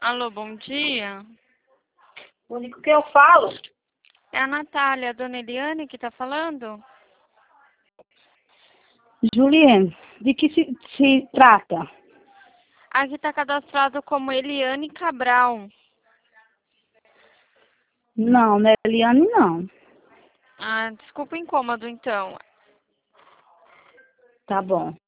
Alô, bom dia. O que eu falo? É a Natália, a dona Eliane que tá falando? Juliane, de que se trata? Aqui tá cadastrado como Eliane Cabral. Não, não é Eliane, não. Ah, desculpa o incômodo, então. Tá bom.